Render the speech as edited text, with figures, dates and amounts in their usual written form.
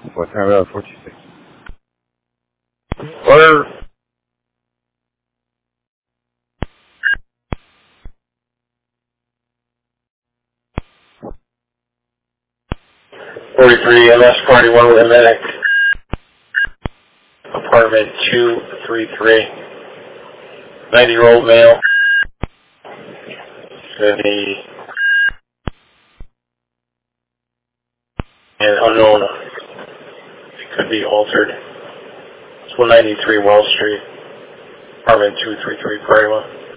What time? 426. Order. 43 MS 41 Atlantic. Apartment 233. 90-year-old male. The and unknown. It could be altered. It's 193 Wall Street. Apartment 233 Prairie.